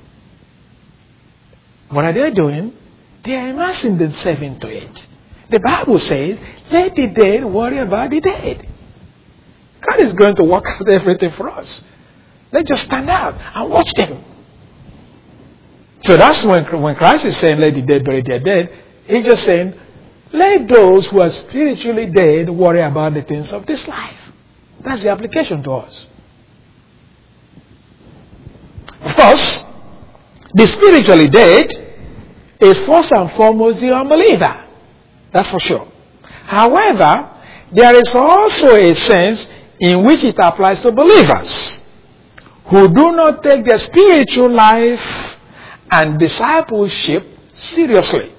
What are they doing? They are immersing themselves into it. The Bible says, let the dead worry about the dead. God is going to work out everything for us. Let's just stand out and watch them. So that's when Christ is saying, let the dead bury their dead. He's just saying, let those who are spiritually dead worry about the things of this life. That's the application to us. Of course, the spiritually dead is first and foremost the unbeliever. That's for sure. However, there is also a sense in which it applies to believers who do not take their spiritual life and discipleship seriously.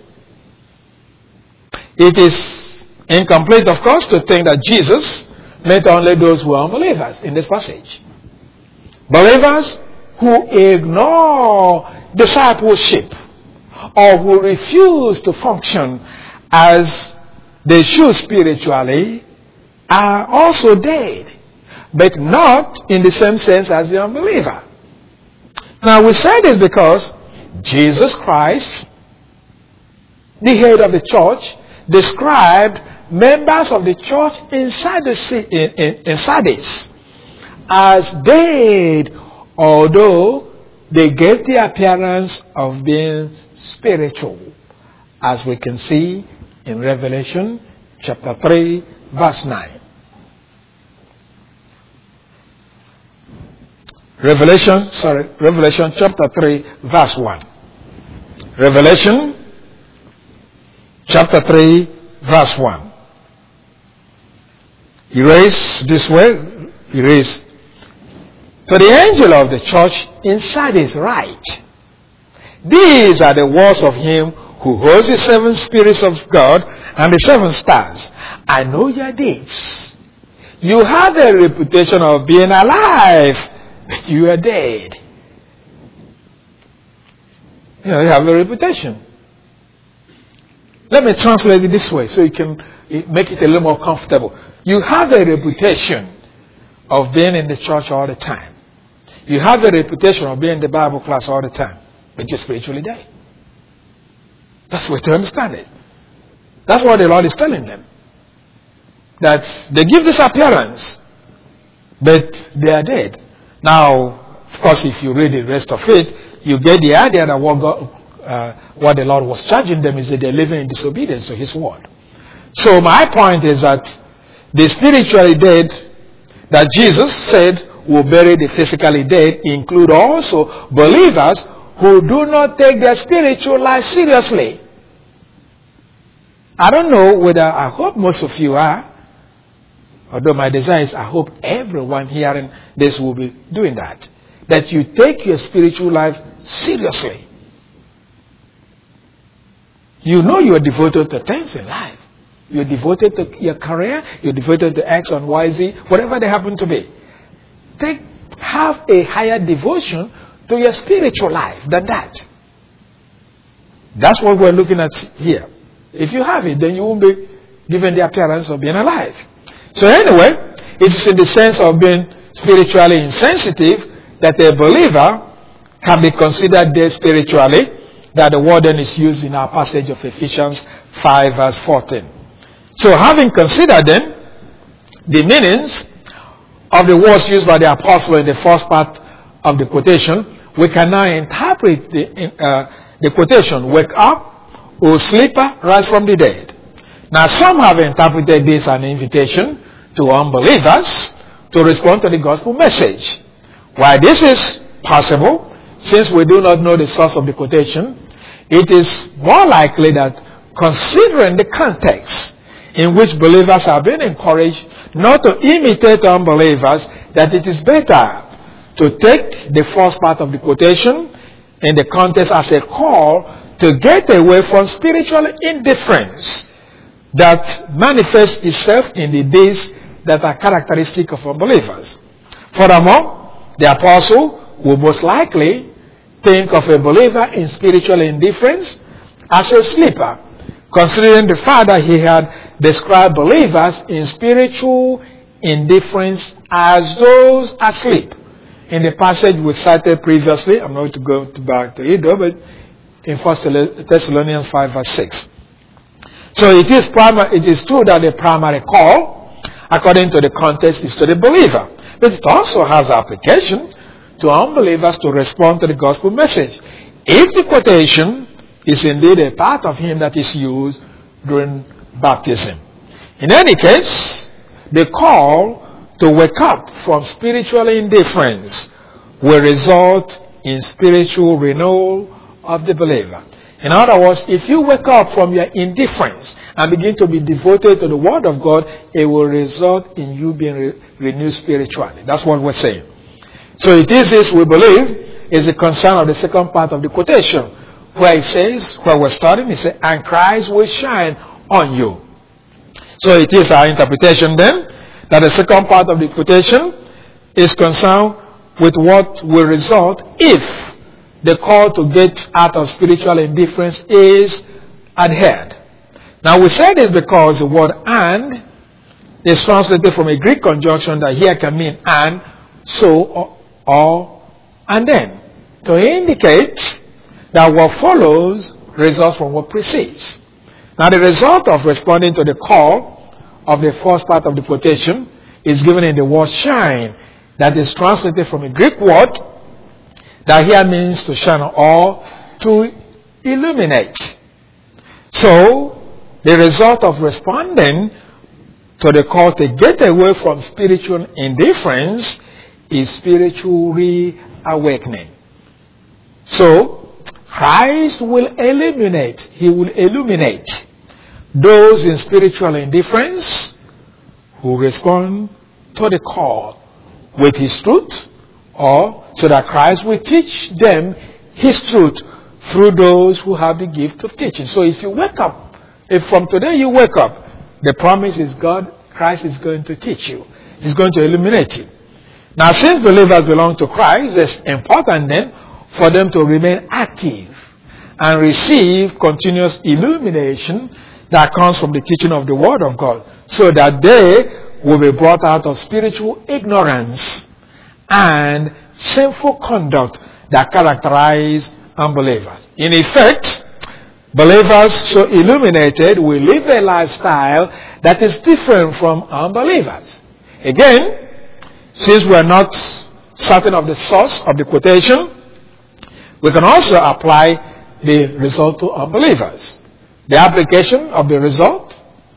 It is incomplete, of course, to think that Jesus meant only those who are unbelievers in this passage. Believers who ignore discipleship or who refuse to function as they should spiritually are also dead, but not in the same sense as the unbeliever. Now we say this because Jesus Christ, the head of the church, described members of the church in Sardis as dead, although they gave the appearance of being spiritual, as we can see in Revelation chapter 3, verse 9. Revelation chapter 3, verse 1. Revelation chapter 3, verse 1. He reads this way. He reads, To the angel of the church in Sardis write, these are the words of him who holds the 7 spirits of God and the 7 stars. I know your deeds. You have a reputation of being alive, but you are dead. You have a reputation. Let me translate it this way so you can make it a little more comfortable. You have a reputation of being in the church all the time. You have a reputation of being in the Bible class all the time, but you're spiritually dead. That's the way to understand it. That's what the Lord is telling them. That they give this appearance, but they are dead. Now, of course, if you read the rest of it, you get the idea that what the Lord was charging them is that they're living in disobedience to His word. So my point is that the spiritually dead that Jesus said will bury the physically dead include also believers who do not take their spiritual life seriously. I don't know whether, I hope most of you are, although my desire is I hope everyone hearing this will be doing that. That you take your spiritual life seriously. You know you are devoted to things in life. You're devoted to your career, you're devoted to X and Y, Z, whatever they happen to be. Have a higher devotion to your spiritual life than that. That's what we're looking at here. If you have it, then you won't be given the appearance of being alive. So anyway, it's in the sense of being spiritually insensitive that a believer can be considered dead spiritually, that the word then is used in our passage of Ephesians 5 verse 14. So having considered then the meanings of the words used by the apostle in the first part of the quotation, we can now interpret the quotation, wake up, O sleeper, rise from the dead. Now some have interpreted this as an invitation to unbelievers to respond to the gospel message. While this is possible, since we do not know the source of the quotation, it is more likely that considering the context in which believers are being encouraged not to imitate unbelievers, that it is better to take the first part of the quotation in the context as a call to get away from spiritual indifference that manifests itself in the deeds that are characteristic of unbelievers. Furthermore, the apostle will most likely think of a believer in spiritual indifference as a sleeper, considering the fact that he had described believers in spiritual indifference as those asleep. In the passage we cited previously, I'm not going to go back to it, but in 1 Thessalonians 5 verse 6. So it is true that the primary call, according to the context, is to the believer. But it also has application to unbelievers to respond to the gospel message. If the quotation is indeed a part of hymn that is used during baptism. In any case, the call to wake up from spiritual indifference will result in spiritual renewal of the believer. In other words, if you wake up from your indifference and begin to be devoted to the Word of God, it will result in you being renewed spiritually. That's what we're saying. So it is this, we believe, is the concern of the second part of the quotation, where it says, where we're starting, it says, and Christ will shine on you. So it is our interpretation then, that the second part of the quotation is concerned with what will result if the call to get out of spiritual indifference is adhered. Now we say this because the word and is translated from a Greek conjunction that here can mean and, so, or, and then, to indicate that what follows results from what precedes. Now the result of responding to the call of the first part of the quotation is given in the word shine, that is translated from a Greek word that here means to shine or to illuminate. So the result of responding to the call to get away from spiritual indifference is spiritual reawakening. So Christ will illuminate. He will illuminate those in spiritual indifference who respond to the call with His truth or so that Christ will teach them his truth through those who have the gift of teaching. So if you wake up, if from today you wake up, the promise is Christ is going to teach you. He's going to illuminate you. Now, since believers belong to Christ, it's important then for them to remain active and receive continuous illumination that comes from the teaching of the Word of God, so that they will be brought out of spiritual ignorance and sinful conduct that characterize unbelievers. In effect, believers so illuminated will live a lifestyle that is different from unbelievers. Again, since we are not certain of the source of the quotation, we can also apply the result to unbelievers. The application of the result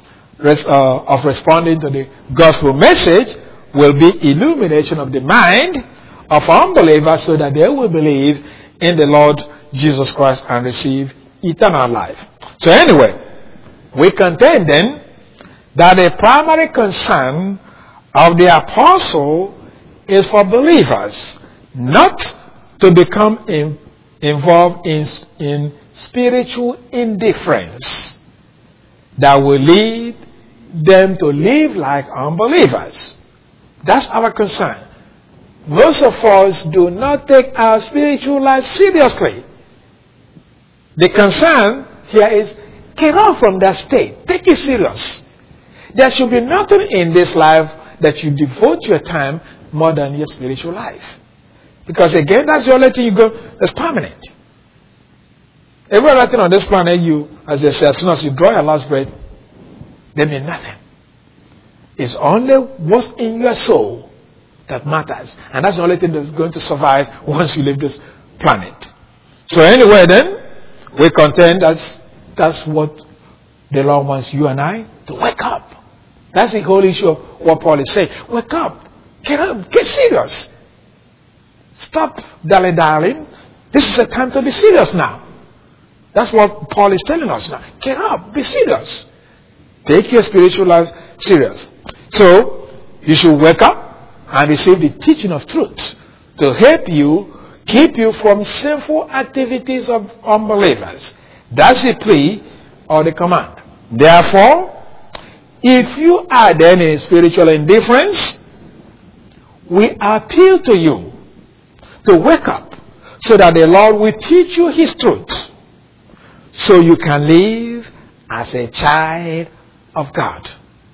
of responding to the gospel message will be illumination of the mind of unbelievers so that they will believe in the Lord Jesus Christ and receive eternal life. So anyway, we contend then that the primary concern of the apostle is for believers not to become involved in spiritual indifference that will lead them to live like unbelievers. That's our concern. Most of us do not take our spiritual life seriously. The concern here is get off from that state. Take it serious. There should be nothing in this life that you devote your time more than your spiritual life. Because again, that's the only thing you go that's permanent. Every other thing on this planet, as they say, as soon as you draw your last breath, they mean nothing. It's only what's in your soul that matters. And that's the only thing that's going to survive once you leave this planet. So anyway then, we contend that's what the Lord wants you and I to wake up. That's the whole issue of what Paul is saying. Wake up. Get serious. Stop dilly-dallying. This is a time to be serious now. That's what Paul is telling us now. Get up. Be serious. Take your spiritual life serious. So, you should wake up and receive the teaching of truth to help you, keep you from sinful activities of unbelievers. That's the plea or the command. Therefore, if you are then in spiritual indifference, we appeal to you to wake up so that the Lord will teach you his truth so you can live as a child of God.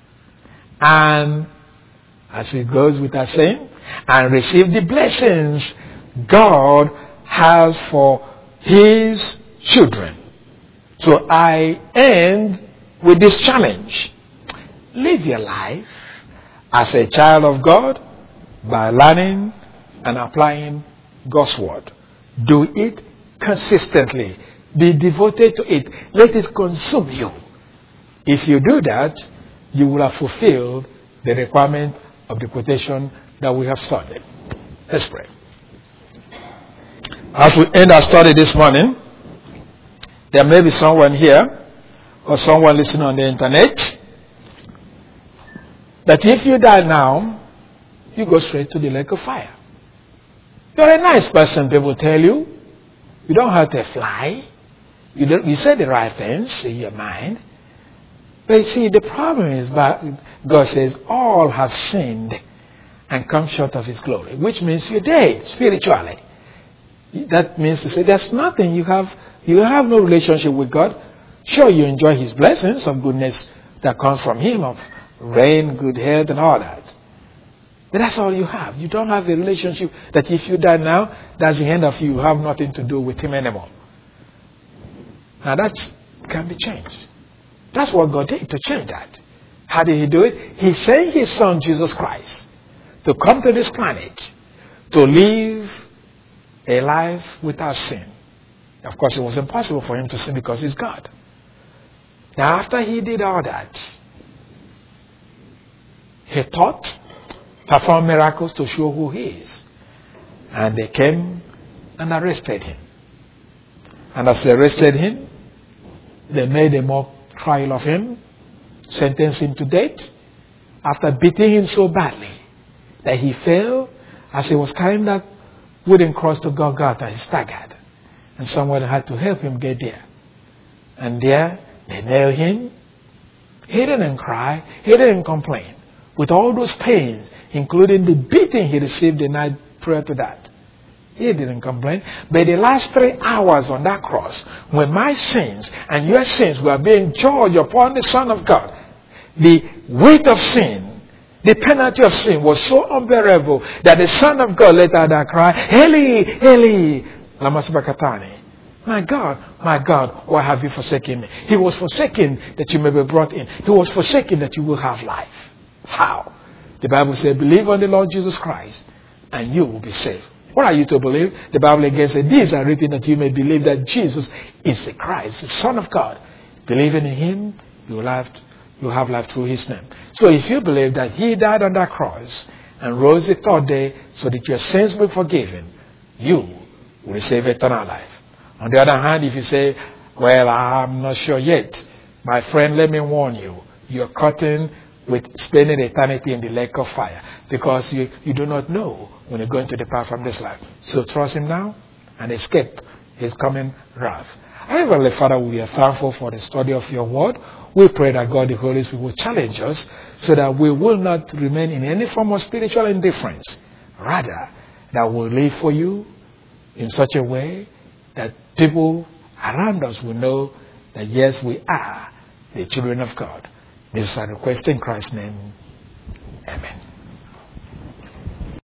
And as it goes with that saying, and receive the blessings God has for his children. So I end with this challenge. Live your life as a child of God by learning and applying God's word. Do it consistently. Be devoted to it. Let it consume you. If you do that, you will have fulfilled the requirement of the quotation that we have studied. Let's pray. As we end our study this morning, there may be someone here or someone listening on the internet that if you die now, you go straight to the lake of fire. You're a nice person, people tell you. You don't hurt a fly. You say the right things in your mind. But you see, the problem is God says all have sinned and come short of his glory, which means you're dead spiritually. That means to say there's nothing you have no relationship with God. Sure, you enjoy his blessings of goodness that comes from him, of rain, good health, and all that. But that's all you have. You don't have a relationship that if you die now, that's the end of you. You have nothing to do with him anymore. Now that can be changed. That's what God did to change that. How did he do it? He sent his son, Jesus Christ, to come to this planet to live a life without sin. Of course, it was impossible for him to sin because he's God. Now, after he did all that, he taught, performed miracles to show who he is. And they came and arrested him. And as they arrested him, they made a mock trial of him, sentenced him to death, after beating him so badly that he fell as he was carrying that wouldn't cross to Golgotha. He staggered. And someone had to help him get there. And there, they nailed him. He didn't cry. He didn't complain. With all those pains, including the beating he received the night prior to that, he didn't complain. But the last 3 hours on that cross, when my sins and your sins were being judged upon the Son of God, the weight of sin, the penalty of sin was so unbearable that the Son of God let out that cry, Eli, Eli, lama sabachthani. My God, why have you forsaken me? He was forsaken that you may be brought in. He was forsaken that you will have life. How? The Bible says, believe on the Lord Jesus Christ and you will be saved. What are you to believe? The Bible again says, these are written that you may believe that Jesus is the Christ, the Son of God. Believing in him, you will have life through his name. So if you believe that he died on that cross and rose the third day so that your sins will be forgiven, you will receive eternal life. On the other hand, if you say, well, I'm not sure yet, my friend, let me warn you, you're cutting with spending eternity in the lake of fire, because you do not know when you're going to depart from this life. So trust him now and escape his coming wrath. Heavenly Father, we are thankful for the study of your word. We pray that God the Holy Spirit will challenge us so that we will not remain in any form of spiritual indifference. Rather, that we'll live for you in such a way that people around us will know that yes, we are the children of God. This is our request in Christ's name. Amen.